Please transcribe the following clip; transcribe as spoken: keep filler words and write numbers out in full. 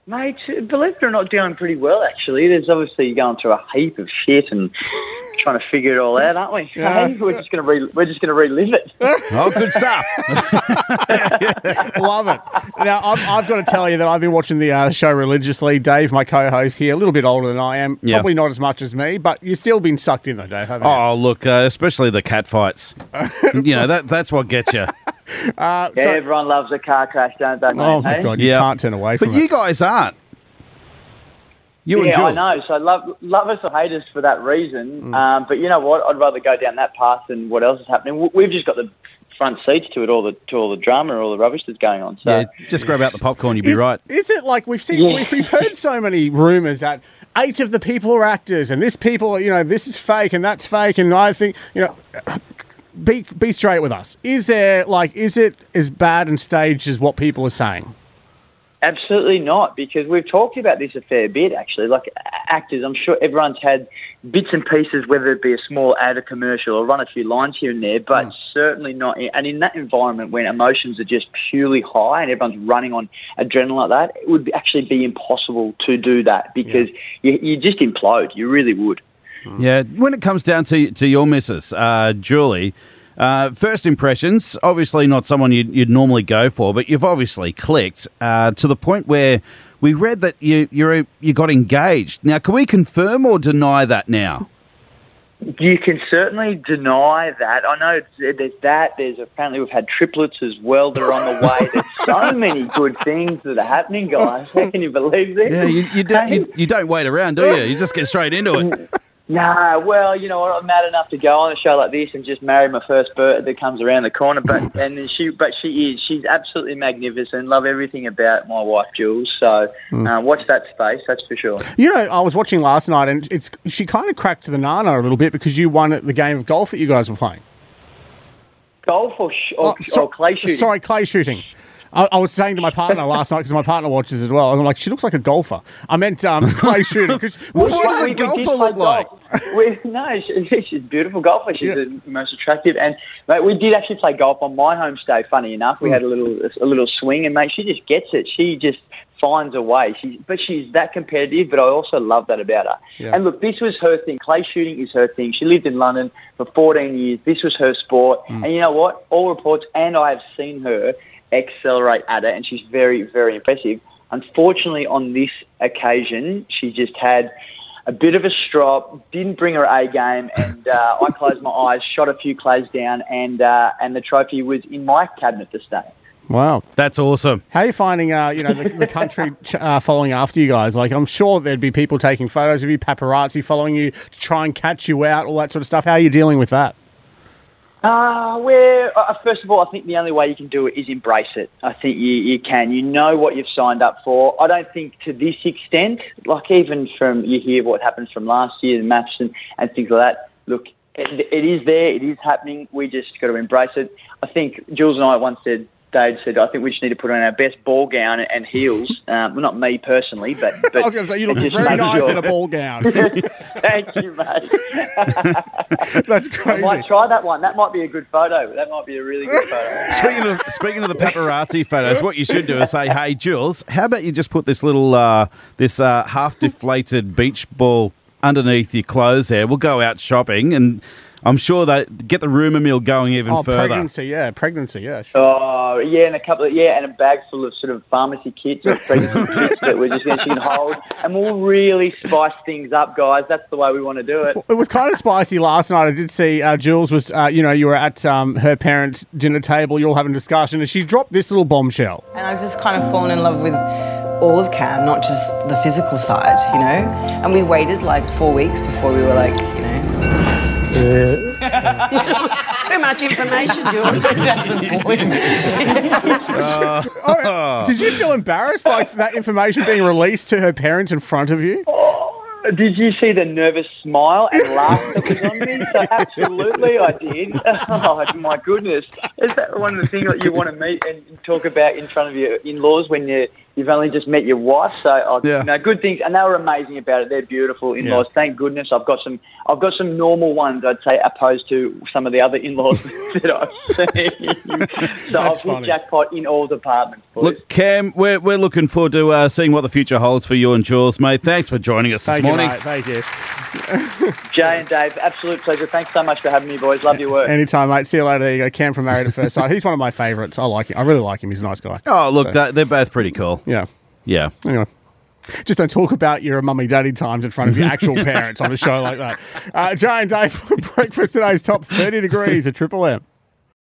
Mate, believe it or not, doing pretty well, actually. There's obviously going through a heap of shit and trying to figure it all out, aren't we? Yeah. Hey, we're just going to re- we're just going to relive it. Oh, good stuff. Love it. Now, I've, I've got to tell you that I've been watching the uh, show religiously. Dave, my co-host here, a little bit older than I am. Yeah. Probably not as much as me, but you've still been sucked in though, Dave, haven't you? Oh, look, uh, especially the cat fights. you know, that that's what gets you. Uh, Yeah, so- everyone loves a car crash, don't they, mate? oh, my hey? God, you Yeah. can't turn away from But it. you guys aren't. You and Yeah, I Jules. know. So love, love us or hate us for that reason. Mm. Um, but you know what? I'd rather go down that path than what else is happening. W- We've just got the front seats to it, all the to all the drama and all the rubbish that's going on. So Yeah, just grab out the popcorn, you'll be Is, right. is it like we've seen? Yeah. We've, we've heard so many rumours that eight of the people are actors, and this people, you know, this is fake and that's fake, and I think, you know, be be straight with us. Is there like, is it as bad and staged as what people are saying? absolutely not, because we've talked about this a fair bit, actually. Like a- actors, I'm sure everyone's had bits and pieces, whether it be a small ad, a commercial, or run a few lines here and there, but certainly not. And in that environment when emotions are just purely high and everyone's running on adrenaline like that, it would be, actually be impossible to do that because you, you just implode. You really would. Yeah, when it comes down to to your missus, uh, Julie, uh, first impressions, obviously not someone you'd, you'd normally go for, but you've obviously clicked uh, to the point where we read that you you're, you got engaged. Now, can we confirm or deny that now? You can certainly deny that. I know it's, there's that. There's apparently we've had triplets as well that are on the way. There's so many good things that are happening, guys. How can you believe this? Yeah, you, you, don't, you, you don't wait around, do you? You just get straight into it. Nah, well, you know, I'm mad enough to go on a show like this and just marry my first bird that comes around the corner. But and then she, but she is, she's absolutely magnificent. Love everything about my wife, Jules. So uh, watch that space, that's for sure. You know, I was watching last night, and it's she kind of cracked the nana a little bit because you won at the game of golf that you guys were playing. Golf or, sh- or, Oh, so- or clay shooting? Sorry, clay shooting. I, I was saying to my partner last night because my partner watches as well. I'm like, she looks like a golfer. I meant um, clay shooting. Cause, Well, well, what does a We- we did golfer play look like? golf. We, no, she, she's a beautiful golfer. She's Yeah. the most attractive. And mate, we did actually play golf on my homestay. Funny enough, we had a little a little swing, and mate, she just gets it. She just finds a way. She, but she's that competitive. But I also love that about her. Yeah. And look, this was her thing. Clay shooting is her thing. She lived in London for fourteen years. This was her sport. And you know what? All reports, and I have seen her accelerate at it, and she's very, very impressive. Unfortunately, on this occasion, she just had a bit of a strop, didn't bring her A game, and uh, I closed my eyes, shot a few clays down, and uh, and the trophy was in my cabinet to stay. wow. That's awesome. How are you finding, uh, you know, the, the country ch- uh, following after you guys? Like, I'm sure there'd be people taking photos of you, paparazzi following you to try and catch you out, all that sort of stuff. How are you dealing with that? Uh, where, uh, first of all, I think the only way you can do it is embrace it. I think you, you can. You know what you've signed up for. I don't think to this extent, like even from, you hear what happened from last year, the maths and, and things like that. Look, it, it is there. It is happening. We just got to embrace it. I think Jules and I once said, Dave said, I think we just need to put on our best ball gown and heels. Um, well, not me personally, but, but I was going to say, you look just very make nice sure. in a ball gown. Thank you, mate. That's I crazy. might try that one. That might be a good photo. That might be a really good photo. Speaking of speaking of the paparazzi photos, what you should do is say, "Hey, Jules, how about you just put this little uh, this uh, half deflated beach ball underneath your clothes there? We'll go out shopping, and I'm sure that get the rumour mill going even Oh, further." pregnancy, yeah, pregnancy, yeah. Sure. Oh, yeah, and a couple of, yeah, and a bag full of sort of pharmacy kits or pregnancy kits that we're just going to hold. And we'll really spice things up, guys. That's the way we want to do it. It was kind of spicy last night. I did see uh, Jules was, uh, you know, you were at um, her parents' dinner table, you're all having a discussion, and she dropped this little bombshell. And I've just kind of fallen in love with all of Cam, not just the physical side, you know? And we waited like four weeks before we were like, you know... Too much information, Julie. Oh, did you feel embarrassed, like that information being released to her parents in front of you? Did you see the nervous smile and laugh that was on me? So absolutely I did. Oh, my goodness. Is that one of the things that you want to meet and talk about in front of your in-laws when you're you've only just met your wife. So, uh, Yeah. you know, good things. And they were amazing about it. They're beautiful in-laws. Yeah. Thank goodness. I've got some I've got some normal ones, I'd say, opposed to some of the other in-laws that I've seen. So I've funny. hit jackpot in all departments, boys. Look, Cam, we're, we're looking forward to uh, seeing what the future holds for you and Jules, mate. Thanks for joining us Thank this you, morning. mate. Thank you. Jay and Dave, absolute pleasure. Thanks so much for having me, boys. Love your work. Anytime, mate. See you later. There you go. Cam from Married at First Sight. He's one of my favourites. I like him. I really like him. He's a nice guy. Oh, look, So- that, they're both pretty cool. Yeah. Yeah. Anyway. Just don't talk about your mummy daddy times in front of your actual parents on a show like that. Uh, Jay and Dave for breakfast today's top thirty degrees at Triple M.